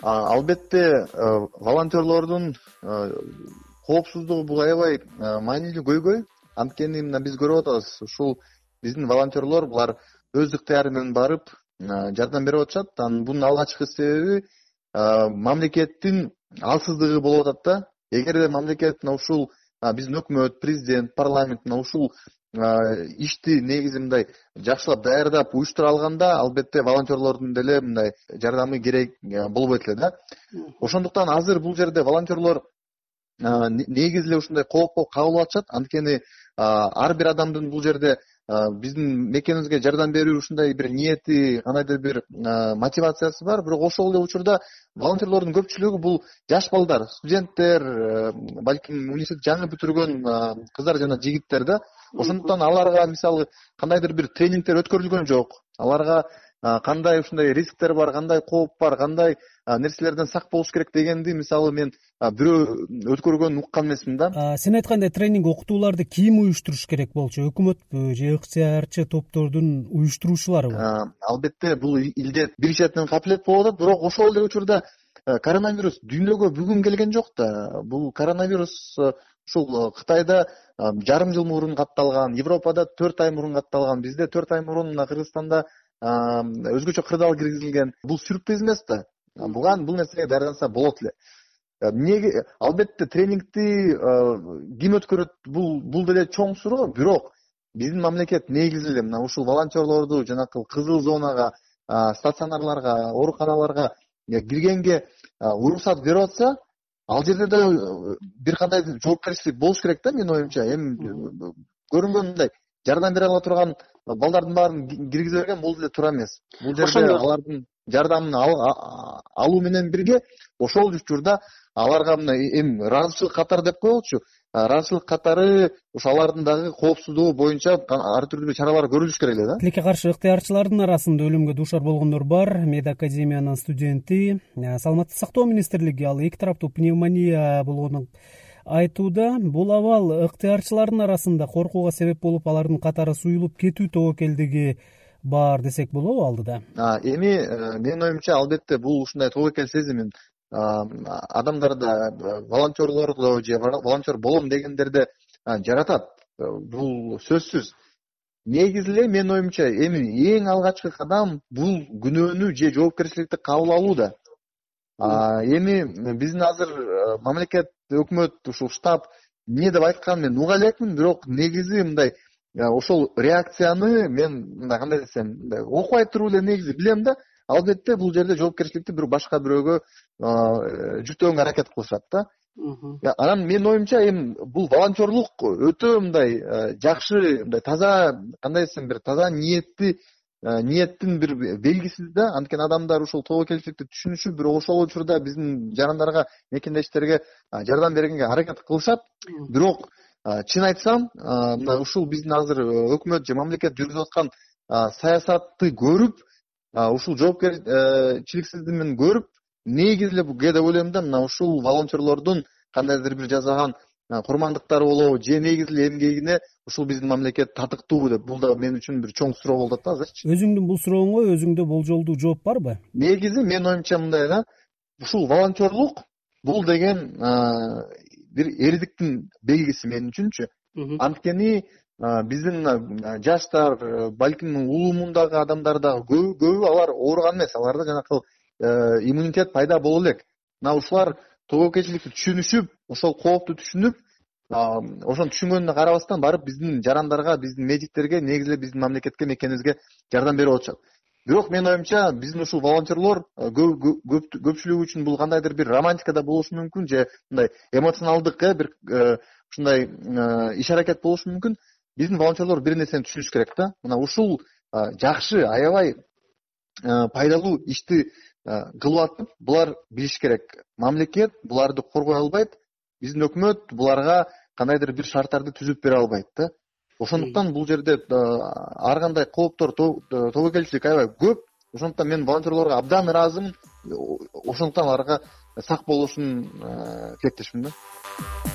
Албетте волонтерлордун коопсуздугу бул аябай маанилүү көйгөй. Анткени мына биз көрүп атабыз, ушул биздин волонтерлор булар өз ыктыяры менен барып жардам берип атышат. Анан бунун алгачкы себеби мамлекеттин алсыздыгы болуп атат да. Эгерде мамлекет ушул биздин өкмөт, президент, парламент ушул ишти негизи мындай жакшылап даярдап уюштура алганда, албетте волонтерлордун деле мындай жардамы керек болбойт эле да. Ошондуктан азыр бул жерде волонтерлор негизи эле ушундай коопко кабылып атышат. Анткени ар бир адамдын бул жерде биздин мекенибизге жардам берүү ушундай бир ниети, кандайдыр бир мотивациясы бар. Бирок ошол эле учурда волонтерлордун көпчүлүгү бул жаш балдар, студенттер, балким университет жаңы бүтүргөн кыздар жана жигиттер да. Ошондуктан аларга мисалы кандайдыр бир тренингдер өткөрүлгөн жок. Аларга кандай ушундай рисктер бар, кандай кооп бар, кандай нерселерден сак болуш керек дегенди мисалы мен бирөө өткөргөнүн уккан эмесмин да. Сен айткандай тренинг окутууларды ким уюштуруш керек болчу? Өкмөтпү же ыктыярчы топтордун уюштуруучуларыбы? Албетте бул илдет бир четинен капилет болуп атат, бирок ошол эле учурда коронавирус дүйнөгө бүгүн келген жок да. Бул коронавирус ушул Кытайда жарым жыл мурун катталган, Европада 4 ай мурун катталган, бизде 4 ай мурун мына Кыргызстанда өзгөчө кырдаал киргизилген. Бул сюрприз эмес да. Бул нерсеге даярданса болот эле. Эмнеге албетте тренингди ким өткөрөт, бул деле чоң суроо, бирок биздин мамлекет негизи эле мына ушул волонтерлорду жанакы кызыл зонага, стационарларга, ооруканаларга киргенге уруксат берип атса, ал жерде да бир кандай жоопкерчилик болуш керек да, менин оюмча. Эми көрүнгөн мындай жардам бере ала турган балдардын баарын киргизе берген бул деле туура эмес. Бул жерде алардын жардамын алуу менен бирге ошол учурда аларга мына эми ыраазычылык катары деп коелучу. Ыраазычылык катары ошо алардын дагы коопсуздугу боюнча ар түрдүү чаралар көрүлүш керек эле да. Тилекке каршы ыктыярчылардын арасында өлүмгө дуушар болгондор бар. Медакадемиянын студенти, Саламаттык сактоо министрлиги ал эки тараптуу пневмония болгонун айтууда. Бул абал ыктыярчылардын арасында коркууга себеп болуп, алардын катары суюлуп кетүү тобокелдиги бар десек болобу алдыда? Эми менин оюмча албетте бул ушундай тобокел сезимин адамдарда, волонтерлордо же волонтер болом дегендерде жаратат. Бул сөзсүз. Негизи эле менин оюмча эми эң алгачкы кадам бул күнөөнү же жоопкерчиликти кабыл алуу да. Эми биздин азыр мамлекет, өкмөт, ушул штаб эмне деп айтканын мен уга элекмин, бирок негизи мындай ошол реакцияны мен мындай кандай десем, окубай туруп эле негизи билем да. Албетте бул жерде жоопкерчиликти бир башка бирөөгө жүктөгөнгө аракет кылышат да. Анан менин оюмча эми бул волонтерлук өтө мындай жакшы, мындай таза, кандай десем, бир таза ниеттин бир белгиси да. Анткени адамдар ушул тобокелчиликти түшүнүшүп, бирок ошол учурда биздин жарандарга, мекендештерге жардам бергенге аракет кылышат. Бирок чын айтсам, мына ушул биздин азыр өкмөт же мамлекет жүргүзүп аткан саясатты көрүп, ушул жоопкерчиликсиздигин көрүп, негизи эле бул деп ойлойм да, мына ушул волонтерлордун кандайдыр бир жасаган курмандыктары болобу, же негизи эле эмгегине ушул биздин мамлекет татыктуубу деп, бул да мен үчүн бир чоң суроо болуп атат да азырчы. Өзүңдүн бул сурооңо өзүңдө болжолдуу жооп барбы? Негизи менин оюмча мындай да, ушул волонтерлук бул деген бир эрдиктин белгиси менин үчүнчү. Анткени биздин жаштар, балким улуумундагы адамдар дагы көбү алар ооруган эмес, аларда жанакы иммунитет пайда боло элек. Мына ушулар тобокелчиликти түшүнүшүп, ошол коопту түшүнүп, ошону түшүнгөнүнө карабастан барып биздин жарандарга, биздин медиктерге, негизи эле биздин мамлекетке, мекенибизге жардам берип атышат. Бирок менин оюмча биздин ушул волонтерлор көпчүлүгү үчүн бул кандайдыр бир романтика да болушу мүмкүн, же мындай эмоционалдык бир ушундай иш аракет болушу мүмкүн. Биздин волонтерлор бир нерсени түшүнүш керек да. Мына ушул жакшы, аябай пайдалуу ишти кылып атып, булар билиш керек. Мамлекет буларды коргой албайт, биздин өкмөт буларга кандайдыр бир шарттарды түзүп бере албайт да. Ошондуктан бул жерде ар кандай кооптор, тобокелчилик аябай көп. Ошондуктан мен волонтерлорго абдан ыраазымын. Ошондуктан аларга сак болушун тилектешмин да.